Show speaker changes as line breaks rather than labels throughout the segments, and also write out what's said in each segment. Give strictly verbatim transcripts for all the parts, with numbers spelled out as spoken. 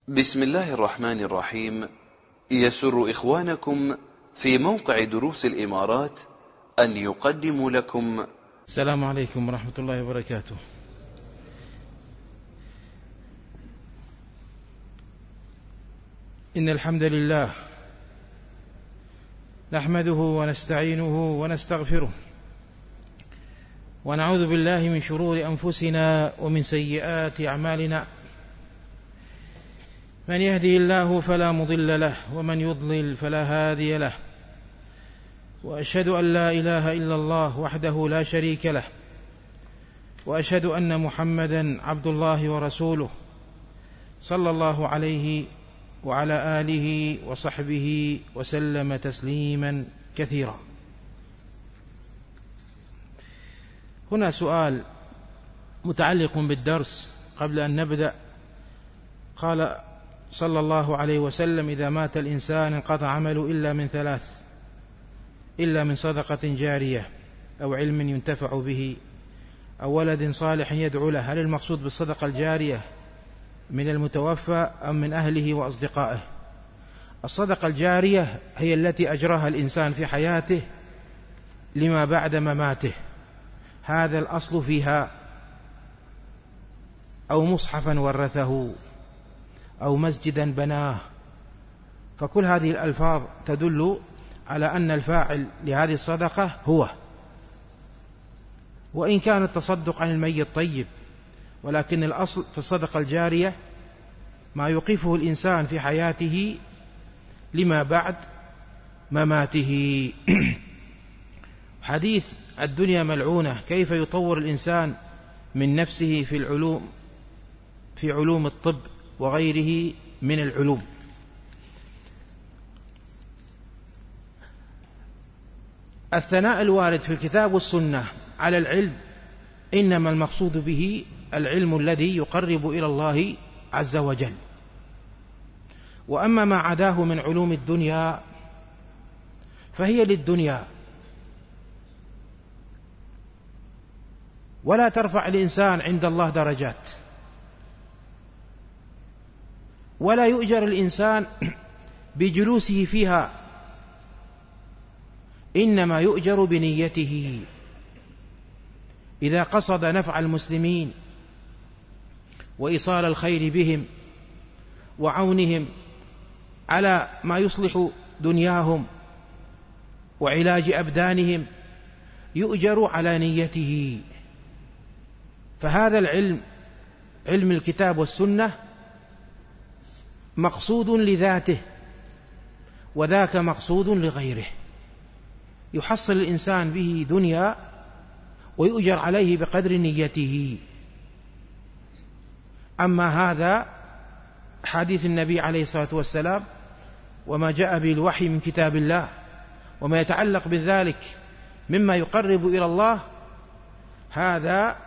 بسم الله الرحمن الرحيم. يسر إخوانكم في موقع دروس الإمارات أن يقدموا لكم.
السلام عليكم ورحمة الله وبركاته. إن الحمد لله نحمده ونستعينه ونستغفره، ونعوذ بالله من شرور أنفسنا ومن سيئات أعمالنا. من يهدي الله فلا مضل له، ومن يضلل فلا هادي له، وأشهد أن لا إله إلا الله وحده لا شريك له، وأشهد أن محمدا عبد الله ورسوله صلى الله عليه وعلى آله وصحبه وسلم تسليما كثيرا. هنا سؤال متعلق بالدرس قبل أن نبدأ. قال صلى الله عليه وسلم: إذا مات الإنسان انقطع عمله إلا من ثلاث، إلا من صدقة جارية أو علم ينتفع به أو ولد صالح يدعو له. هل المقصود بالصدقة الجارية من المتوفى أم من أهله وأصدقائه؟ الصدقة الجارية هي التي أجراها الإنسان في حياته لما بعد مماته، هذا الأصل فيها، أو مصحفا ورثه أو مسجدا بناه. فكل هذه الألفاظ تدل على أن الفاعل لهذه الصدقة هو، وإن كان التصدق عن الميت طيب، ولكن الأصل في الصدقة الجارية ما يوقفه الإنسان في حياته لما بعد مماته. حديث الدنيا ملعونة، كيف يطور الإنسان من نفسه في العلوم في علوم الطب وغيره من العلوم. الثناء الوارد في الكتاب والسنة على العلم إنما المقصود به العلم الذي يقرب إلى الله عز وجل، وأما ما عداه من علوم الدنيا فهي للدنيا، ولا ترفع الإنسان عند الله درجات، ولا يؤجر الإنسان بجلوسه فيها، إنما يؤجر بنيته. إذا قصد نفع المسلمين وإيصال الخير بهم وعونهم على ما يصلح دنياهم وعلاج أبدانهم، يؤجر على نيته. فهذا العلم، علم الكتاب والسنة، مقصود لذاته، وذاك مقصود لغيره، يحصل الإنسان به دنيا ويؤجر عليه بقدر نيته. أما هذا حديث النبي عليه الصلاة والسلام وما جاء به الوحي من كتاب الله وما يتعلق بذلك مما يقرب إلى الله، هذا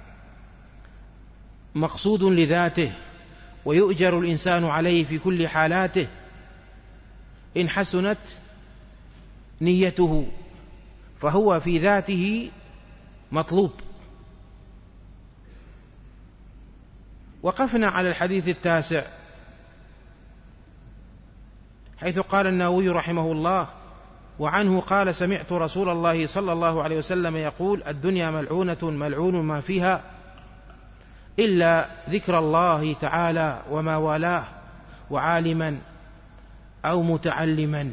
مقصود لذاته، ويؤجر الإنسان عليه في كل حالاته إن حسنت نيته، فهو في ذاته مطلوب. وقفنا على الحديث التاسع حيث قال النووي رحمه الله: وعنه قال: سمعت رسول الله صلى الله عليه وسلم يقول: الدنيا ملعونة ملعون ما فيها إلا ذكر الله تعالى وما والاه، وعالما أو متعلما.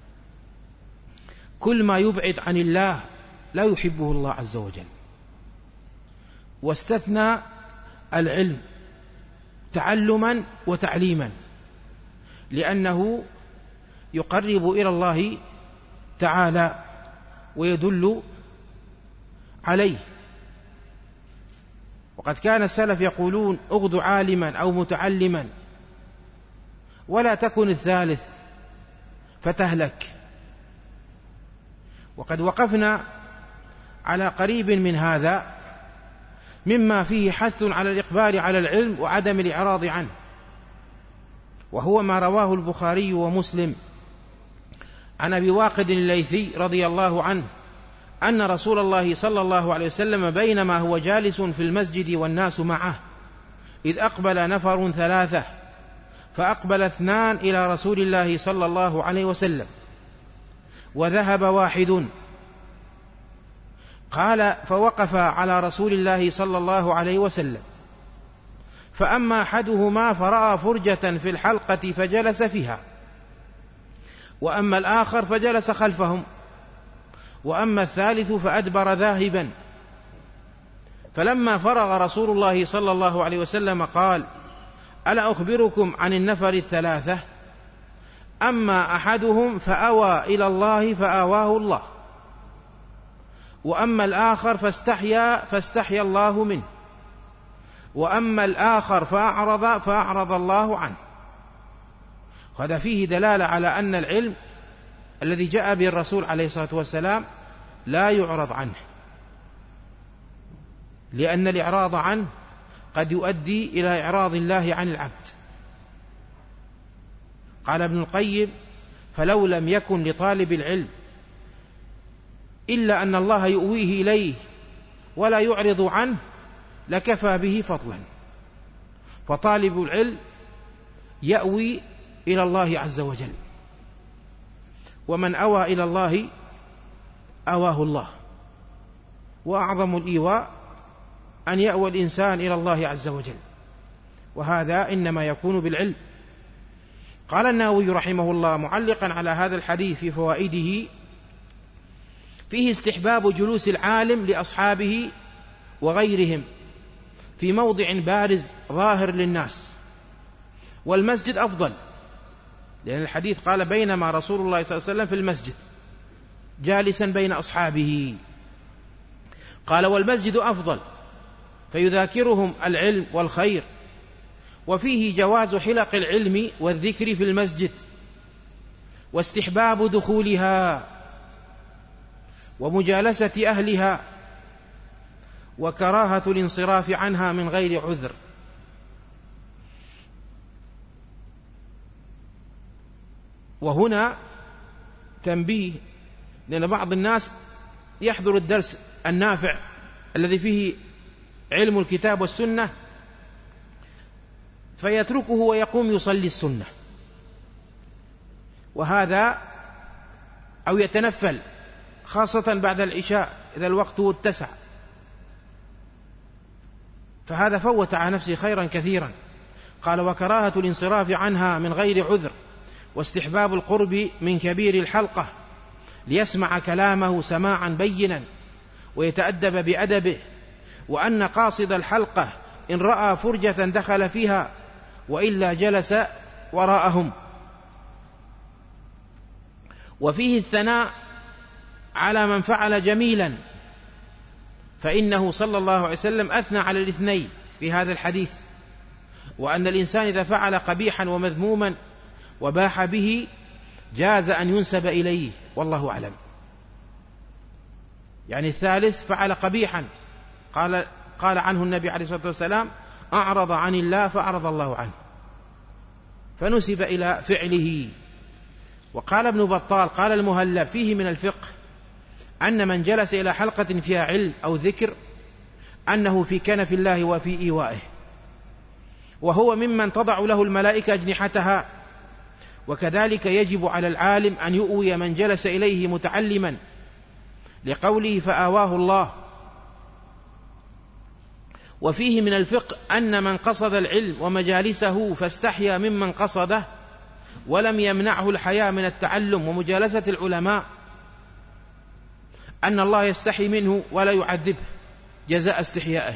كل ما يبعد عن الله لا يحبه الله عز وجل. واستثنى العلم تعلما وتعليما، لأنه يقرب إلى الله تعالى ويدل عليه. وقد كان السلف يقولون: اغد عالما أو متعلما، ولا تكن الثالث فتهلك. وقد وقفنا على قريب من هذا مما فيه حث على الإقبال على العلم وعدم الإعراض عنه، وهو ما رواه البخاري ومسلم عن أبي واقد الليثي رضي الله عنه أن رسول الله صلى الله عليه وسلم بينما هو جالس في المسجد والناس معه إذ أقبل نفر ثلاثة فأقبل اثنان إلى رسول الله صلى الله عليه وسلم وذهب واحد. قال فوقف على رسول الله صلى الله عليه وسلم، فأما أحدهما فرأى فرجة في الحلقة فجلس فيها، وأما الآخر فجلس خلفهم، وأما الثالث فأدبر ذاهبا. فلما فرغ رسول الله صلى الله عليه وسلم قال: ألا أخبركم عن النفر الثلاثة؟ أما أحدهم فأوى إلى الله فآواه الله، وأما الآخر فاستحيا فاستحيا الله منه، وأما الآخر فأعرض فأعرض الله عنه. هذا فيه دلالة على أن العلم الذي جاء به الرسول عليه الصلاة والسلام لا يعرض عنه، لأن الإعراض عنه قد يؤدي إلى إعراض الله عن العبد. قال ابن القيم: فلو لم يكن لطالب العلم إلا أن الله يؤويه إليه ولا يعرض عنه لكفى به فضلا. فطالب العلم يأوي إلى الله عز وجل، ومن أوى إلى الله أواه الله، وأعظم الإيواء أن يأوى الإنسان إلى الله عز وجل، وهذا إنما يكون بالعلم. قال النووي رحمه الله معلقا على هذا الحديث في فوائده: فيه استحباب جلوس العالم لأصحابه وغيرهم في موضع بارز ظاهر للناس، والمسجد أفضل، لأن الحديث قال: بينما رسول الله صلى الله عليه وسلم في المسجد جالسا بين أصحابه. قال: والمسجد أفضل، فيذاكرهم العلم والخير. وفيه جواز حلق العلم والذكر في المسجد، واستحباب دخولها ومجالسة أهلها، وكراهة الانصراف عنها من غير عذر. وهنا تنبيه، لأن بعض الناس يحضر الدرس النافع الذي فيه علم الكتاب والسنة فيتركه ويقوم يصلي السنة، وهذا أو يتنفل خاصة بعد العشاء إذا الوقت اتسع، فهذا فوت على نفسه خيرا كثيرا. قال: وكراهة الانصراف عنها من غير عذر، واستحباب القرب من كبير الحلقة ليسمع كلامه سماعا بينا ويتأدب بأدبه، وأن قاصد الحلقة إن رأى فرجة دخل فيها وإلا جلس وراءهم. وفيه الثناء على من فعل جميلا، فإنه صلى الله عليه وسلم أثنى على الاثنين في هذا الحديث، وأن الإنسان إذا فعل قبيحا ومذموما وباح به جاز أن ينسب إليه، والله أعلم. يعني الثالث فعل قبيحا، قال, قال عنه النبي عليه الصلاة والسلام: أعرض عن الله فأعرض الله عنه، فنسب إلى فعله. وقال ابن بطال: قال المهلب: فيه من الفقه أن من جلس إلى حلقة فيها علم أو ذكر أنه في كنف الله وفي إيوائه، وهو ممن تضع له الملائكة أجنحتها. وكذلك يجب على العالم أن يؤوي من جلس إليه متعلما، لقوله: فآواه الله. وفيه من الفقه أن من قصد العلم ومجالسه فاستحيا ممن قصده ولم يمنعه الحياء من التعلم ومجالسة العلماء، أن الله يستحي منه ولا يعذبه جزاء استحيائه،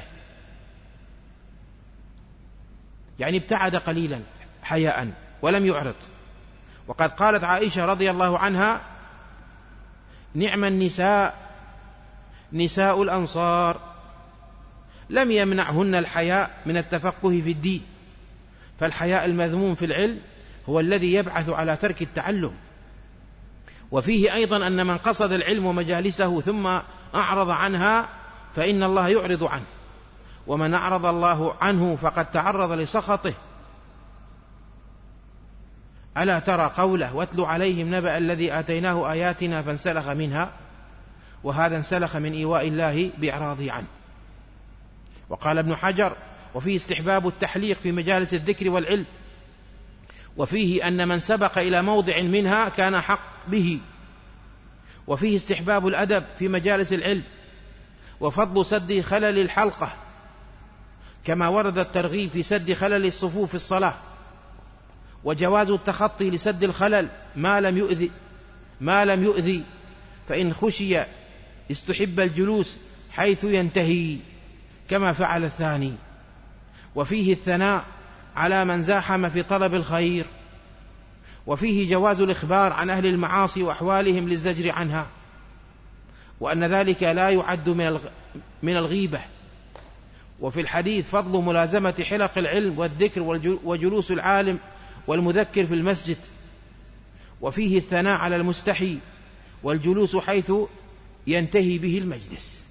يعني ابتعد قليلا حياء ولم يعرض. وقد قالت عائشة رضي الله عنها: نعم النساء نساء الأنصار، لم يمنعهن الحياء من التفقه في الدين. فالحياء المذموم في العلم هو الذي يبعث على ترك التعلم. وفيه أيضا أن من قصد العلم ومجالسه ثم أعرض عنها فإن الله يعرض عنه، ومن أعرض الله عنه فقد تعرض لسخطه. ألا ترى قوله: واتل عليهم نبأ الذي آتيناه آياتنا فانسلخ منها، وهذا انسلخ من إيواء الله بإعراضه عنه. وقال ابن حجر: وفيه استحباب التحليق في مجالس الذكر والعلم، وفيه أن من سبق إلى موضع منها كان حق به. وفيه استحباب الأدب في مجالس العلم، وفضل سد خلل الحلقة، كما ورد الترغيب في سد خلل الصفوف في الصلاة، وجواز التخطي لسد الخلل ما لم يؤذي ما لم يؤذي فإن خشي استحب الجلوس حيث ينتهي كما فعل الثاني. وفيه الثناء على من زاحم في طلب الخير، وفيه جواز الإخبار عن أهل المعاصي وأحوالهم للزجر عنها، وأن ذلك لا يعد من الغيبة. وفي الحديث فضل ملازمة حلق العلم والذكر وجلوس العالم والمذكر في المسجد. وفيه الثناء على المستحي والجلوس حيث ينتهي به المجلس.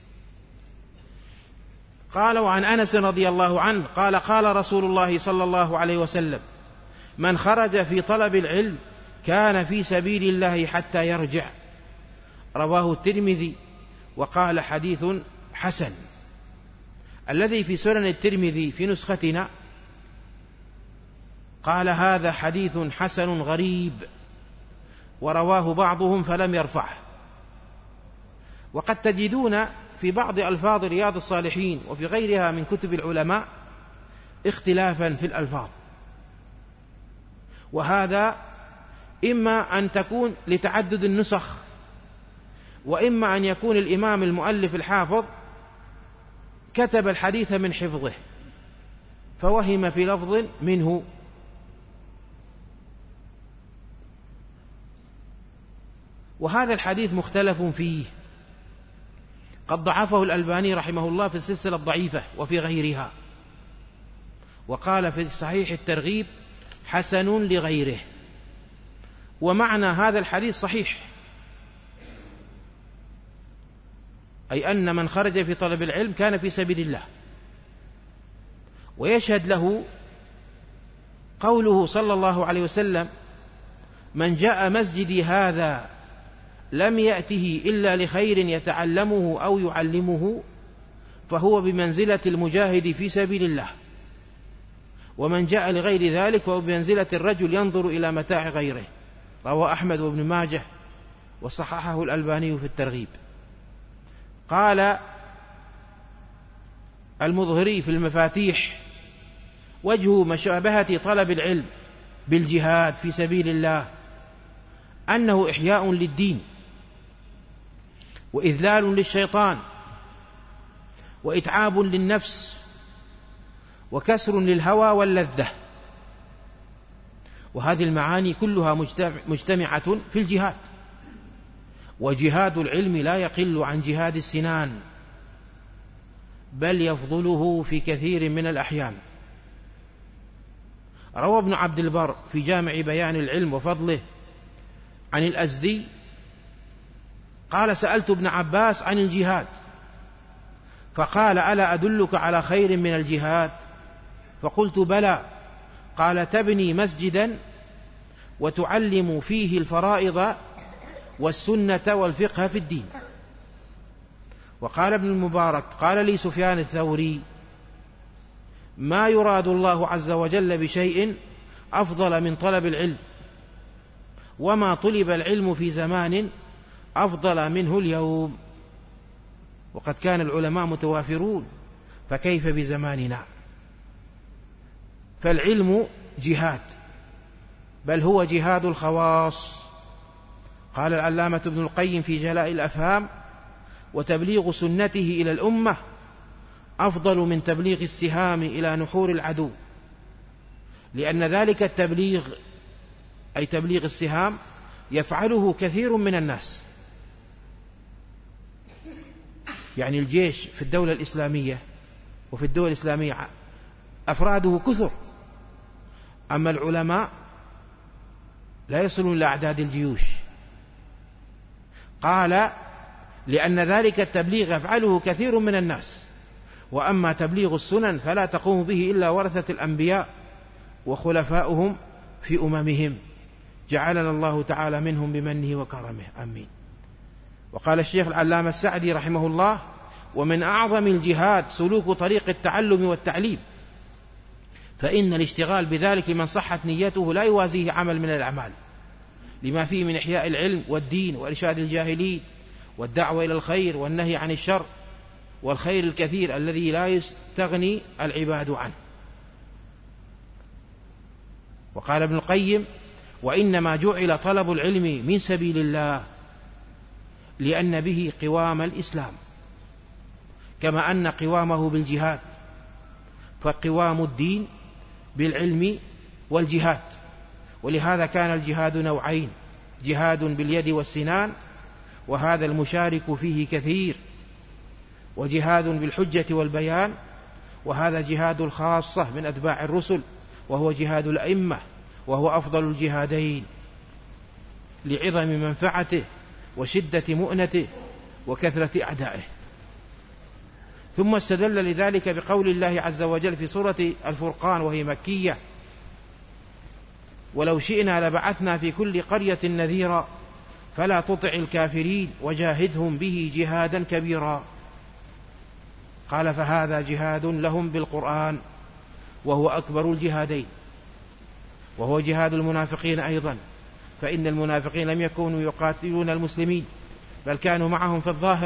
قال: وعن أنس رضي الله عنه قال: قال رسول الله صلى الله عليه وسلم: من خرج في طلب العلم كان في سبيل الله حتى يرجع. رواه الترمذي وقال: حديث حسن. الذي في سنن الترمذي في نسختنا قال: هذا حديث حسن غريب، ورواه بعضهم فلم يرفعه. وقد تجدون في بعض ألفاظ رياض الصالحين وفي غيرها من كتب العلماء اختلافا في الألفاظ، وهذا إما أن تكون لتعدد النسخ، وإما أن يكون الإمام المؤلف الحافظ كتب الحديث من حفظه فوهم في لفظ منه. وهذا الحديث مختلف فيه، قد ضعفه الألباني رحمه الله في السلسلة الضعيفة وفي غيرها، وقال في صحيح الترغيب: حسن لغيره. ومعنى هذا الحديث صحيح، أي أن من خرج في طلب العلم كان في سبيل الله. ويشهد له قوله صلى الله عليه وسلم: من جاء مسجدي هذا لم يأته إلا لخير يتعلمه أو يعلمه فهو بمنزلة المجاهد في سبيل الله، ومن جاء لغير ذلك فهو بمنزلة الرجل ينظر إلى متاع غيره. رواه أحمد وابن ماجه وصححه الألباني في الترغيب. قال المظهري في المفاتيح: وجه مشابهة طلب العلم بالجهاد في سبيل الله أنه إحياء للدين وإذلال للشيطان وإتعاب للنفس وكسر للهوى واللذة. وهذه المعاني كلها مجتمعة في الجهاد، وجهاد العلم لا يقل عن جهاد السنان، بل يفضله في كثير من الأحيان. روى ابن عبد البر في جامع بيان العلم وفضله عن الأزدي قال: سألت ابن عباس عن الجهاد فقال: ألا أدلك على خير من الجهاد؟ فقلت: بلى. قال: تبني مسجدا وتعلم فيه الفرائض والسنة والفقه في الدين. وقال ابن المبارك: قال لي سفيان الثوري: ما يراد الله عز وجل بشيء أفضل من طلب العلم، وما طلب العلم في زمان أفضل منه اليوم. وقد كان العلماء متوافرون، فكيف بزماننا؟ فالعلم جهاد، بل هو جهاد الخواص. قال العلامة ابن القيم في جلاء الأفهام: وتبليغ سنته إلى الأمة أفضل من تبليغ السهام إلى نحور العدو، لأن ذلك التبليغ أي تبليغ السهام يفعله كثير من الناس. يعني الجيش في الدولة الإسلامية وفي الدول الإسلامية أفراده كثر، أما العلماء لا يصلون إلى أعداد الجيوش. قال: لأن ذلك التبليغ يفعله كثير من الناس، وأما تبليغ السنن فلا تقوم به إلا ورثة الأنبياء وخلفاؤهم في أممهم، جعلنا الله تعالى منهم بمنه وكرمه، آمين. وقال الشيخ العلامة السعدي رحمه الله: ومن أعظم الجهاد سلوك طريق التعلم والتعليم، فإن الاشتغال بذلك لمن صحت نيته لا يوازيه عمل من الأعمال، لما فيه من إحياء العلم والدين وإرشاد الجاهلين والدعوة إلى الخير والنهي عن الشر والخير الكثير الذي لا يستغني العباد عنه. وقال ابن القيم: وإنما جعل طلب العلم من سبيل الله لأن به قوام الإسلام، كما أن قوامه بالجهاد، فقوام الدين بالعلم والجهاد. ولهذا كان الجهاد نوعين: جهاد باليد والسنان، وهذا المشارك فيه كثير، وجهاد بالحجة والبيان، وهذا جهاد الخاصة من أتباع الرسل، وهو جهاد الأئمة، وهو أفضل الجهادين لعظم منفعته وشدة مؤنته وكثرة أعدائه. ثم استدل لذلك بقول الله عز وجل في سورة الفرقان وهي مكية: ولو شئنا لبعثنا في كل قرية نذيرا فلا تطع الكافرين وجاهدهم به جهادا كبيرا. قال: فهذا جهاد لهم بالقرآن، وهو أكبر الجهادين، وهو جهاد المنافقين أيضا، فإن المنافقين لم يكونوا يقاتلون المسلمين، بل كانوا معهم في الظاهر.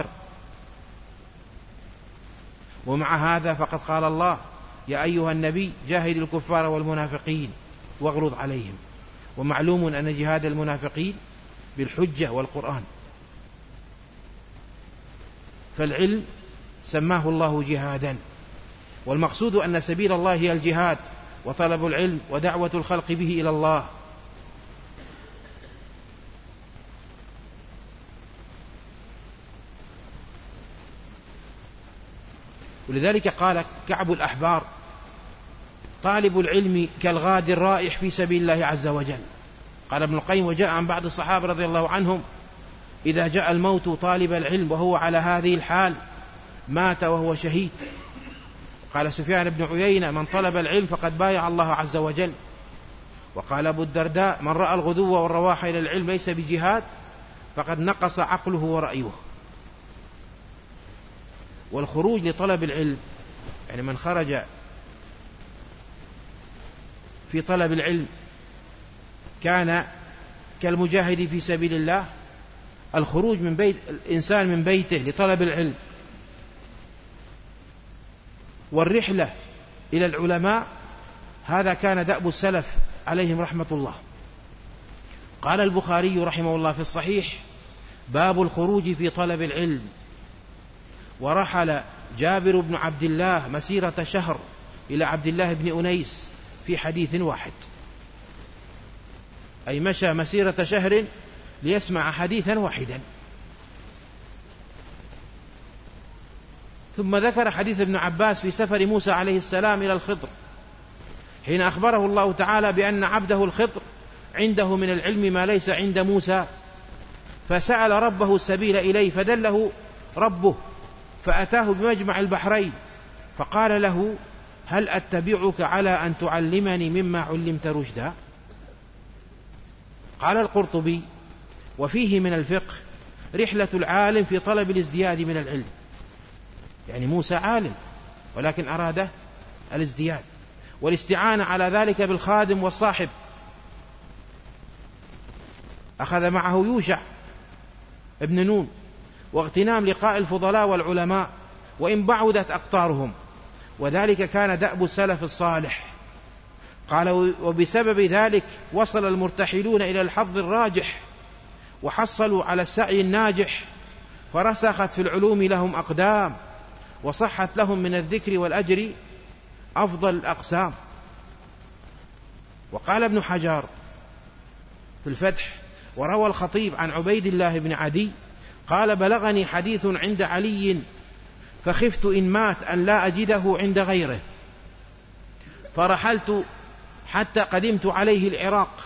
ومع هذا فقد قال الله: يا أيها النبي جاهد الكفار والمنافقين واغلظ عليهم. ومعلوم أن جهاد المنافقين بالحجة والقرآن. فالعلم سماه الله جهادا، والمقصود أن سبيل الله هي الجهاد وطلب العلم ودعوة الخلق به إلى الله. ولذلك قال كعب الأحبار: طالب العلم كالغاد الرائح في سبيل الله عز وجل. قال ابن القيم: وجاء عن بعض الصحابة رضي الله عنهم إذا جاء الموت طالب العلم وهو على هذه الحال مات وهو شهيد. قال سفيان بن عيينة: من طلب العلم فقد بايع الله عز وجل. وقال أبو الدرداء: من رأى الغدو والرواح إلى العلم ليس بجهاد فقد نقص عقله ورأيه. والخروج لطلب العلم، يعني من خرج في طلب العلم كان كالمجاهد في سبيل الله. الخروج من بيت الإنسان من بيته لطلب العلم والرحلة إلى العلماء، هذا كان دأب السلف عليهم رحمة الله. قال البخاري رحمه الله في الصحيح: باب الخروج في طلب العلم. ورحل جابر بن عبد الله مسيرة شهر إلى عبد الله بن أنيس في حديث واحد، أي مشى مسيرة شهر ليسمع حديثا واحدا. ثم ذكر حديث ابن عباس في سفر موسى عليه السلام إلى الخضر، حين أخبره الله تعالى بأن عبده الخضر عنده من العلم ما ليس عند موسى، فسأل ربه السبيل إليه فدله ربه فأتاه بمجمع البحرين فقال له: هل أتبعك على أن تعلمني مما علمت رشدا؟ قال القرطبي: وفيه من الفقه رحلة العالم في طلب الازدياد من العلم. يعني موسى عالم ولكن أراد الازدياد، والاستعانة على ذلك بالخادم والصاحب. أخذ معه يوشع ابن نون، واغتنام لقاء الفضلاء والعلماء وإن بعدت أقطارهم، وذلك كان دأب السلف الصالح. قال: وبسبب ذلك وصل المرتحلون إلى الحظ الراجح، وحصلوا على السعي الناجح، فرسخت في العلوم لهم أقدام، وصحت لهم من الذكر والأجر أفضل الأقسام. وقال ابن حجر في الفتح: وروى الخطيب عن عبيد الله بن عدي قال: بلغني حديث عند علي فخفت إن مات أن لا أجده عند غيره، فرحلت حتى قدمت عليه العراق.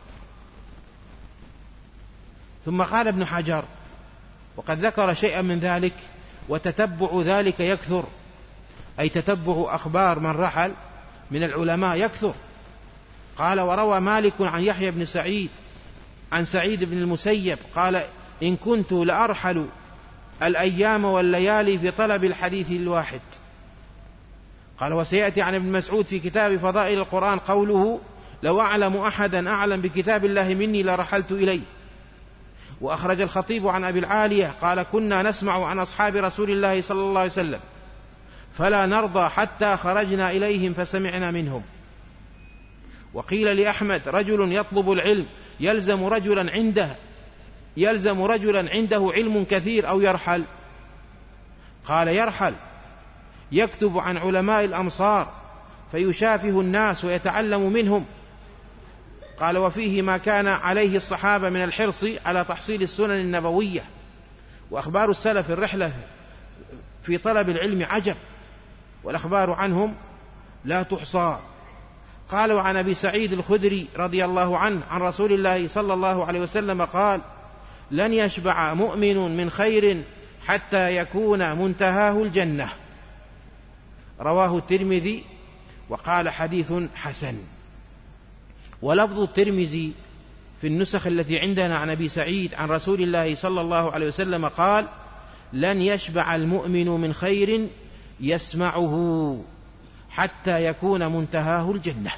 ثم قال ابن حجر: وقد ذكر شيئا من ذلك، وتتبع ذلك يكثر، أي تتبع أخبار من رحل من العلماء يكثر. قال: وروى مالك عن يحيى بن سعيد عن سعيد بن المسيب قال: إن كنت لأرحل الأيام والليالي في طلب الحديث الواحد. قال وسيأتي عن ابن مسعود في كتاب فضائل القرآن قوله لو أعلم أحدا أعلم بكتاب الله مني لرحلت إليه. وأخرج الخطيب عن أبي العالية قال كنا نسمع عن أصحاب رسول الله صلى الله عليه وسلم فلا نرضى حتى خرجنا إليهم فسمعنا منهم. وقيل لأحمد رجل يطلب العلم يلزم رجلا عنده يلزم رجلا عنده علم كثير أو يرحل؟ قال يرحل يكتب عن علماء الأمصار فيشافه الناس ويتعلم منهم. قال وفيه ما كان عليه الصحابة من الحرص على تحصيل السنن النبوية. وأخبار السلف الرحلة في طلب العلم عجب، والأخبار عنهم لا تحصى. قال وعن أبي سعيد الخدري رضي الله عنه عن رسول الله صلى الله عليه وسلم قال لن يشبع مؤمن من خير حتى يكون منتهاه الجنة. رواه الترمذي وقال حديث حسن. ولفظ الترمذي في النسخ التي عندنا عن أبي سعيد عن رسول الله صلى الله عليه وسلم قال لن يشبع المؤمن من خير يسمعه حتى يكون منتهاه الجنة.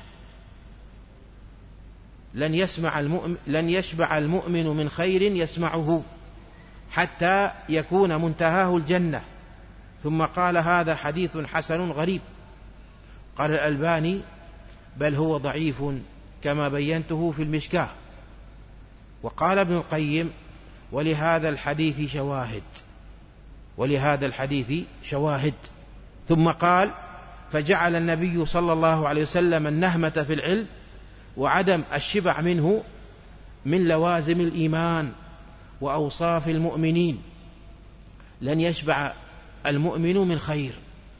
لن يسمع المؤمن لن يشبع المؤمن من خير يسمعه حتى يكون منتهاه الجنة. ثم قال هذا حديث حسن غريب. قال الألباني بل هو ضعيف كما بينته في المشكاة. وقال ابن القيم ولهذا الحديث شواهد ولهذا الحديث شواهد. ثم قال فجعل النبي صلى الله عليه وسلم النهمة في العلم وعدم الشبع منه من لوازم الإيمان وأوصاف المؤمنين. لن يشبع المؤمن من خير.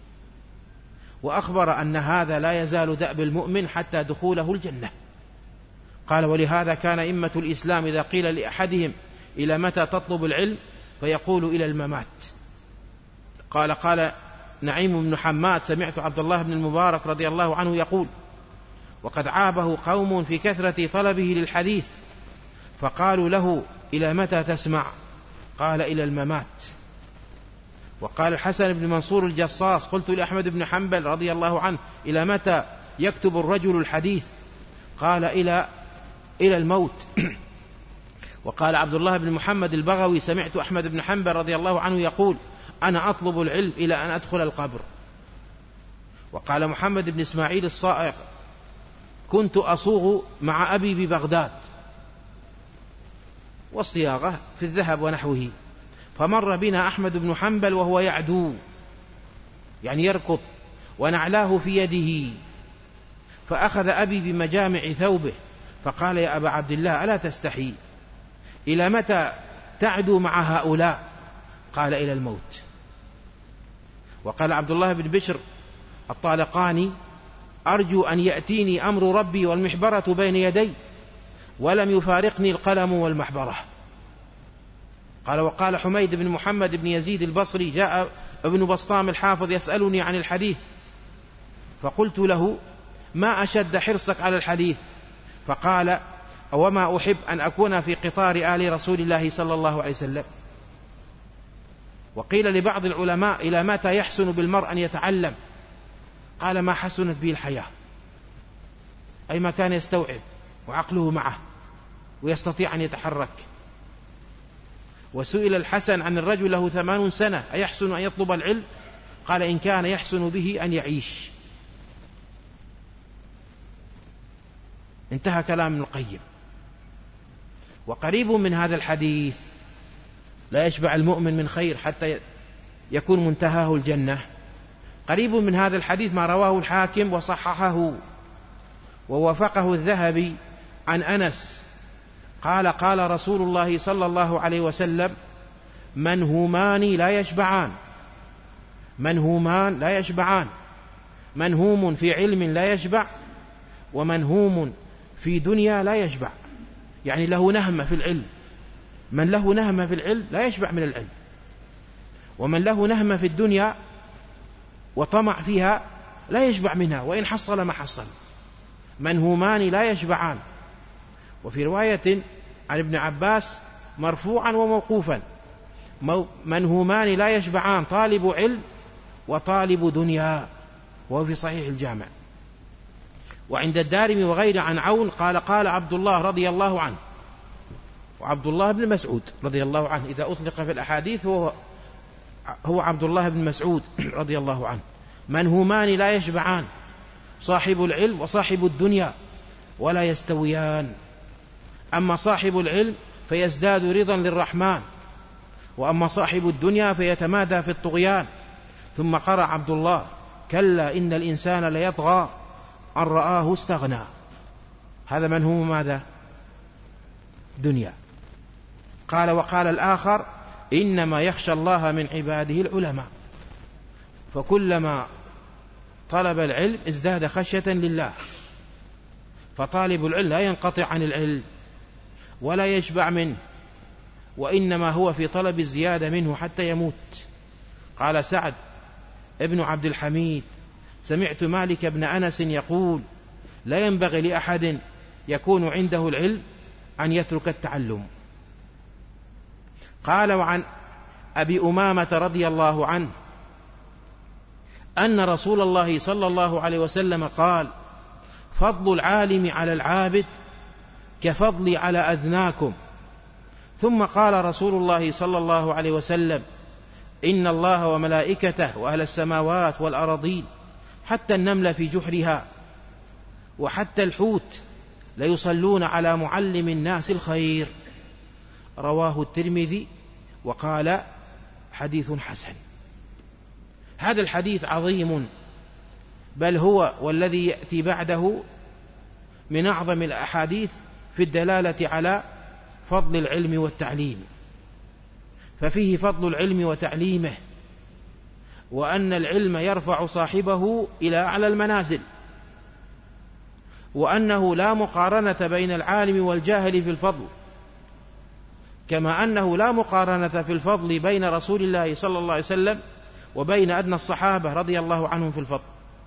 وأخبر أن هذا لا يزال دأب المؤمن حتى دخوله الجنة. قال ولهذا كان أئمة الإسلام إذا قيل لأحدهم إلى متى تطلب العلم فيقول إلى الممات. قال قال نعيم بن حماد سمعت عبد الله بن المبارك رضي الله عنه يقول وقد عابه قوم في كثرة طلبه للحديث فقالوا له إلى متى تسمع؟ قال إلى الممات. وقال الحسن بن منصور الجصاص قلت لأحمد بن حنبل رضي الله عنه إلى متى يكتب الرجل الحديث؟ قال إلى إلى الموت. وقال عبد الله بن محمد البغوي سمعت أحمد بن حنبل رضي الله عنه يقول أنا أطلب العلم إلى أن أدخل القبر. وقال محمد بن إسماعيل الصائغ كنت أصوغ مع أبي ببغداد، والصياغة في الذهب ونحوه، فمر بنا أحمد بن حنبل وهو يعدو يعني يركض ونعلاه في يده، فأخذ أبي بمجامع ثوبه فقال يا أبا عبد الله ألا تستحي؟ إلى متى تعدو مع هؤلاء؟ قال إلى الموت. وقال عبد الله بن بشر الطالقاني أرجو أن يأتيني أمر ربي والمحبرة بين يدي ولم يفارقني القلم والمحبرة. قال وقال حميد بن محمد بن يزيد البصري جاء ابن بسطام الحافظ يسألني عن الحديث فقلت له ما أشد حرصك على الحديث؟ فقال وما أحب أن أكون في قطار آل رسول الله صلى الله عليه وسلم. وقيل لبعض العلماء إلى متى يحسن بالمرء أن يتعلم؟ قال ما حسنت به الحياة، أي ما كان يستوعب وعقله معه ويستطيع أن يتحرك. وسئل الحسن عن الرجل له ثمانون سنة أيحسن أن يطلب العلم؟ قال إن كان يحسن به أن يعيش. انتهى كلام ابن القيم. وقريب من هذا الحديث لا يشبع المؤمن من خير حتى يكون منتهاه الجنة، قريب من هذا الحديث ما رواه الحاكم وصححه ووافقه الذهبي عن أنس قال قال رسول الله صلى الله عليه وسلم منهومان لا يشبعان منهومان لا يشبعان منهوم في علم لا يشبع ومنهوم في دنيا لا يشبع، يعني له نهمة في العلم. من له نهمة في العلم لا يشبع من العلم، ومن له نهمة في الدنيا وطمع فيها لا يشبع منها وإن حصل ما حصل. منهومان لا يشبعان. وفي رواية عن ابن عباس مرفوعا وموقوفا منهومان لا يشبعان طالب علم وطالب دنيا. وهو في صحيح الجامع. وعند الدارمي وغيره عن عون قال قال عبد الله رضي الله عنه، وعبد الله بن مسعود رضي الله عنه إذا أطلق في الأحاديث هو هو عبد الله بن مسعود رضي الله عنه: من همان لا يشبعان، صاحب العلم وصاحب الدنيا ولا يستويان، أما صاحب العلم فيزداد رضا للرحمن، وأما صاحب الدنيا فيتمادى في الطغيان. ثم قرأ عبد الله: كلا إن الإنسان ليطغى أن رآه استغنى. هذا من هو ماذا؟ دنيا. قال وقال الآخر: إنما يخشى الله من عباده العلماء. فكلما طلب العلم ازداد خشية لله، فطالب العلم لا ينقطع عن العلم ولا يشبع منه، وإنما هو في طلب الزيادة منه حتى يموت. قال سعد ابن عبد الحميد: سمعت مالك بن أنس يقول: لا ينبغي لأحد يكون عنده العلم أن يترك التعلم. قال وعن أبي أمامة رضي الله عنه أن رسول الله صلى الله عليه وسلم قال: فضل العالم على العابد كفضلي على أدناكم. ثم قال رسول الله صلى الله عليه وسلم: إن الله وملائكته وأهل السماوات والأراضين حتى النمل في جحرها وحتى الحوت ليصلون على معلم الناس الخير. رواه الترمذي وقال حديث حسن. هذا الحديث عظيم، بل هو والذي يأتي بعده من أعظم الأحاديث في الدلالة على فضل العلم والتعليم. ففيه فضل العلم وتعليمه، وأن العلم يرفع صاحبه إلى أعلى المنازل، وأنه لا مقارنة بين العالم والجاهل في الفضل، كما أنه لا مقارنة في الفضل بين رسول الله صلى الله عليه وسلم وبين أدنى الصحابة رضي الله عنهم في الفضل.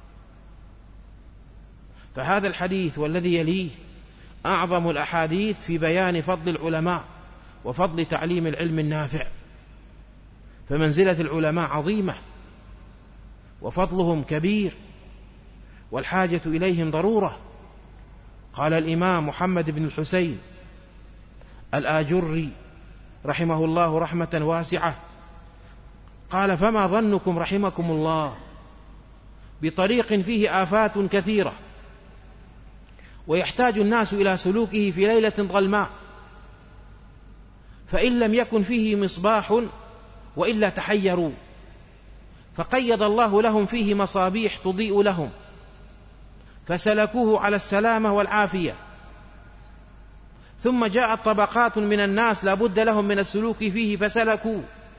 فهذا الحديث والذي يليه أعظم الأحاديث في بيان فضل العلماء وفضل تعليم العلم النافع. فمنزلة العلماء عظيمة وفضلهم كبير، والحاجة إليهم ضرورة. قال الإمام محمد بن الحسين الآجري رحمه الله رحمة واسعة، قال: فما ظنكم رحمكم الله بطريق فيه آفات كثيرة ويحتاج الناس إلى سلوكه في ليلة ظلماء، فإن لم يكن فيه مصباح وإلا تحيروا، فقيض الله لهم فيه مصابيح تضيء لهم فسلكوه على السلامة والعافية. ثم جاءت طبقات من الناس لا بد لهم من السلوك فيه فسلكوا،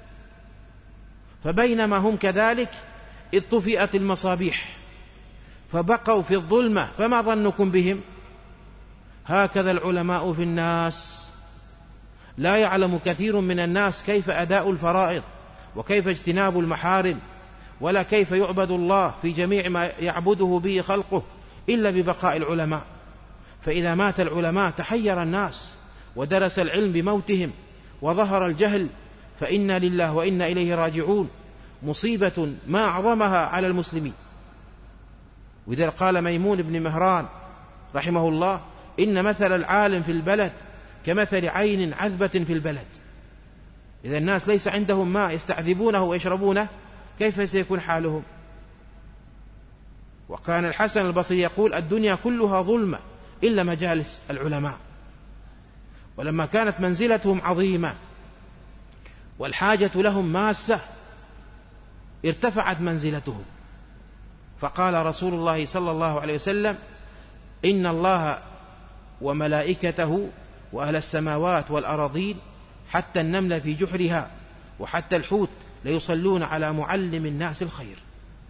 فبينما هم كذلك إذ طفئت المصابيح فبقوا في الظلمة، فما ظنكم بهم؟ هكذا العلماء في الناس، لا يعلم كثير من الناس كيف أداء الفرائض وكيف اجتناب المحارم، ولا كيف يعبد الله في جميع ما يعبده به خلقه إلا ببقاء العلماء. فإذا مات العلماء تحير الناس ودرس العلم بموتهم وظهر الجهل، فإنا لله وإنا إليه راجعون، مصيبة ما أعظمها على المسلمين. وإذا قال ميمون بن مهران رحمه الله: إن مثل العالم في البلد كمثل عين عذبة في البلد. إذا الناس ليس عندهم ماء يستعذبونه ويشربونه، كيف سيكون حالهم؟ وكان الحسن البصري يقول: الدنيا كلها ظلمة إلا مجالس العلماء. ولما كانت منزلتهم عظيمة والحاجة لهم ماسة ارتفعت منزلتهم، فقال رسول الله صلى الله عليه وسلم: إن الله وملائكته وأهل السماوات والأراضين حتى النمل في جحرها وحتى الحوت ليصلون على معلم الناس الخير،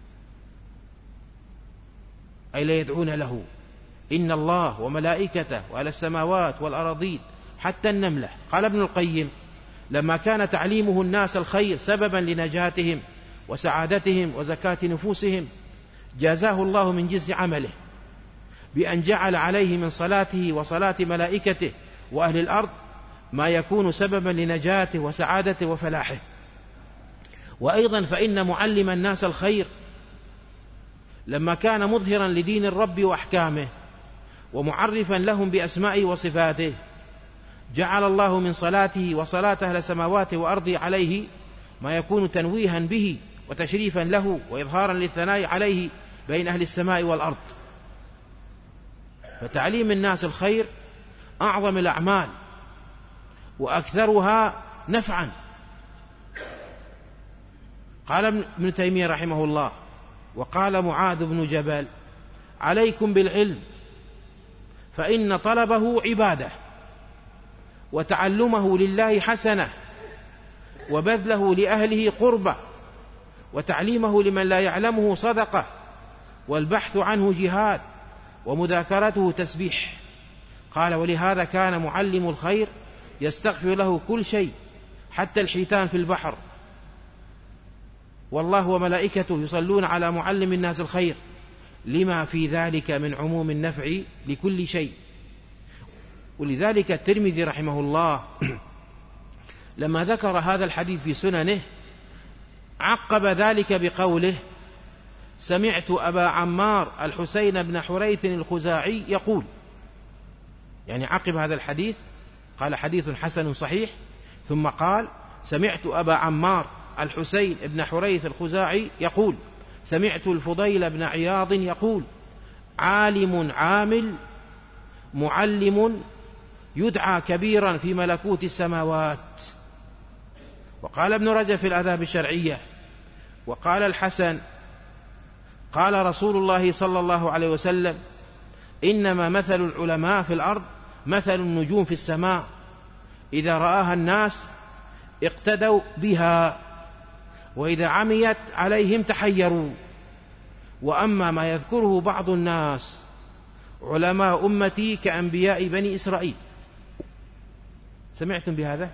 أي لا يدعون له. إن الله وملائكته وأهل السماوات والأراضين حتى النملة. قال ابن القيم: لما كان تعليمه الناس الخير سببا لنجاتهم وسعادتهم وزكاة نفوسهم، جازاه الله من جنس عمله بأن جعل عليه من صلاته وصلاة ملائكته وأهل الأرض ما يكون سببا لنجاته وسعادته وفلاحه. وأيضا فإن معلم الناس الخير لما كان مظهرا لدين الرب وأحكامه ومعرفا لهم بأسمائه وصفاته، جعل الله من صلاته وصلاة أهل سماواته وأرضه عليه ما يكون تنويها به وتشريفا له وإظهارا للثناء عليه بين أهل السماء والأرض. فتعليم الناس الخير أعظم الأعمال وأكثرها نفعا. قال ابن تيمية رحمه الله: وقال معاذ بن جبل: عليكم بالعلم فإن طلبه عبادة، وتعلمه لله حسنة، وبذله لأهله قربة، وتعليمه لمن لا يعلمه صدقة، والبحث عنه جهاد، ومذاكرته تسبيح. قال: ولهذا كان معلم الخير يستغفر له كل شيء حتى الحيتان في البحر، والله وملائكته يصلون على معلم الناس الخير لما في ذلك من عموم النفع لكل شيء. ولذلك الترمذي رحمه الله لما ذكر هذا الحديث في سننه عقب ذلك بقوله: سمعت أبا عمار الحسين بن حريث الخزاعي يقول، يعني عقب هذا الحديث قال: حديث حسن صحيح، ثم قال: سمعت أبا عمار الحسين بن حريث الخزاعي يقول: سمعت الفضيل بن عياض يقول: عالم عامل معلم يدعى كبيرا في ملكوت السماوات. وقال ابن رجب في الآداب الشرعية: وقال الحسن: قال رسول الله صلى الله عليه وسلم: إنما مثل العلماء في الأرض مثل النجوم في السماء، إذا رآها الناس اقتدوا بها، وإذا عميت عليهم تحيروا. وأما ما يذكره بعض الناس علماء أمتي كأنبياء بني إسرائيل. سمعتم بهذا؟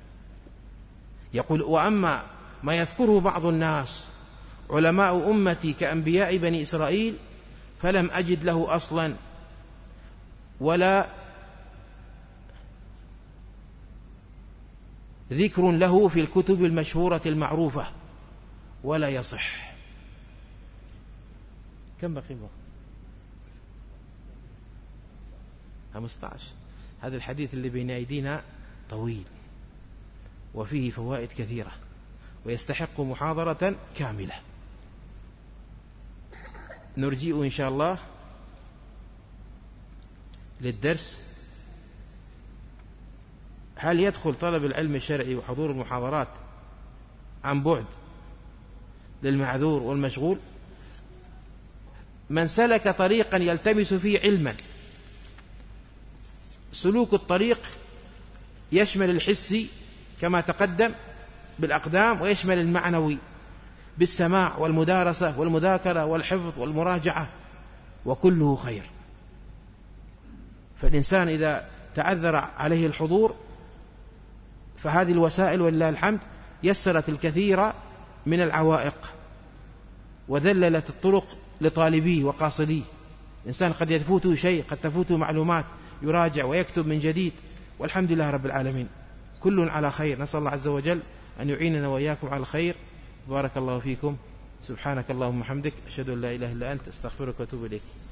يقول: وأما ما يذكره بعض الناس علماء أمتي كأنبياء بني إسرائيل فلم أجد له أصلا ولا ذكر له في الكتب المشهورة المعروفة ولا يصح. كم بقي الوقت؟ خمسة عشر. هذا الحديث اللي بين أيدينا طويل وفيه فوائد كثيرة ويستحق محاضرة كاملة. نرجئ إن شاء الله للدرس: هل يدخل طلب العلم الشرعي وحضور المحاضرات عن بعد للمعذور والمشغول؟ من سلك طريقا يلتمس فيه علما، سلوك الطريق يشمل الحسي كما تقدم بالأقدام، ويشمل المعنوي بالسماع والمدارسة والمذاكرة والحفظ والمراجعة، وكله خير. فالإنسان إذا تعذر عليه الحضور فهذه الوسائل ولله الحمد يسرت الكثير من العوائق وذللت الطرق لطالبيه وقاصديه. الإنسان قد يفوته شيء، قد تفوته معلومات، يراجع ويكتب من جديد، والحمد لله رب العالمين، كل على خير. نسأل الله عز وجل أن يعيننا وإياكم على الخير. بارك الله فيكم. سبحانك اللهم وبحمدك، أشهد أن لا إله إلا أنت، أستغفرك وأتوب إليك.